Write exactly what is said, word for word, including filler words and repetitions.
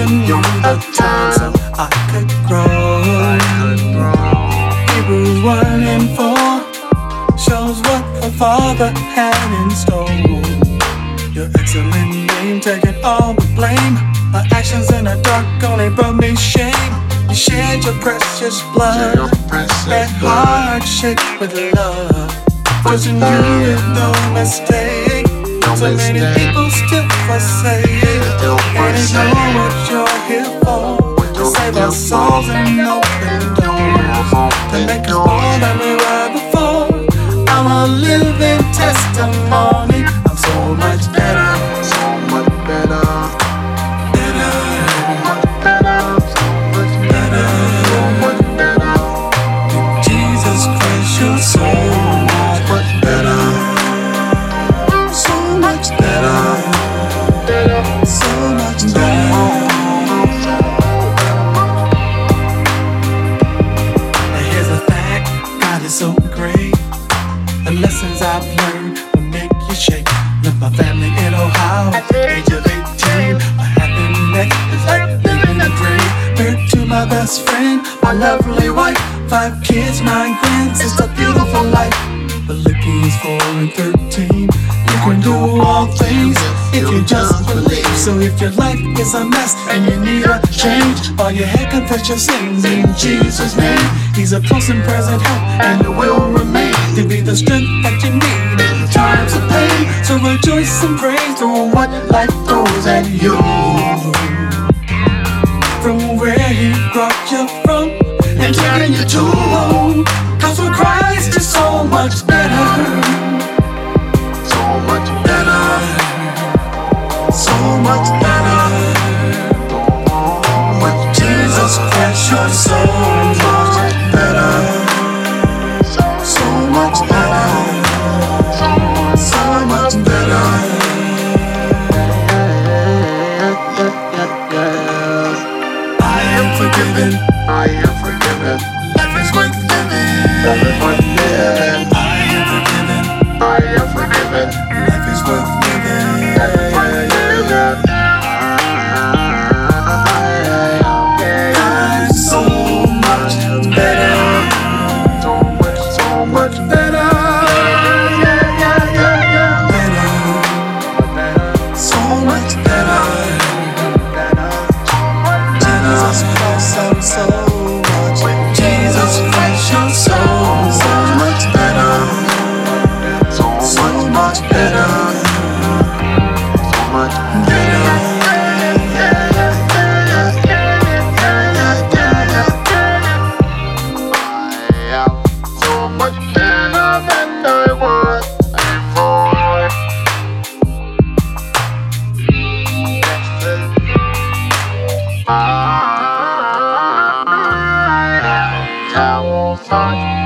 given you the time so I could grow. Hebrews one and four shows what the Father had in store. Your excellent name, taking all the blame. My actions in the dark only brought me shame. You shed your precious blood, that heart shake with love. Choosing you with no mistake. So many people still forsake and ignore what you're here for. To save our souls and open doors, to make us more than we were before. I'm a living testimony. I'm so much better, so much better, better, so much better, so much better, so much better. In Jesus Christ, you're so much better, so much better, so much better. And here's a fact, God is so great. The lessons I've learned will make you shake. Left my family in Ohio at the age of eighteen. My happiness is like living a dream. Married to my best friend, my lovely wife. Five kids, nine grands, it's a beautiful life. Philippians four and thirteen. You can do all things if you just believe. So if your life is a mess and you need a change, bow your head, confess your sins in Jesus' name. He's a close and present help and will remain to be the strength that you need in times of pain. So rejoice and praise through what life throws at you. From where He brought you from and taking you to home. Cause with Christ is so much better, so much better, so much better. With Jesus Christ, you're so much better, so much better, so much better. I am forgiven, I am forgiven. Life is worth living, life is worth living. I am forgiven, I am forgiven. Life is worth living, life is worth living. I'm so much better, so much, so much better, yeah, yeah, yeah, yeah, better, so much better. Jesus Christ, I'm so much. Jesus Christ, you're so, so much better, so much better, so much better. So much better than I was before. I, I, I, I,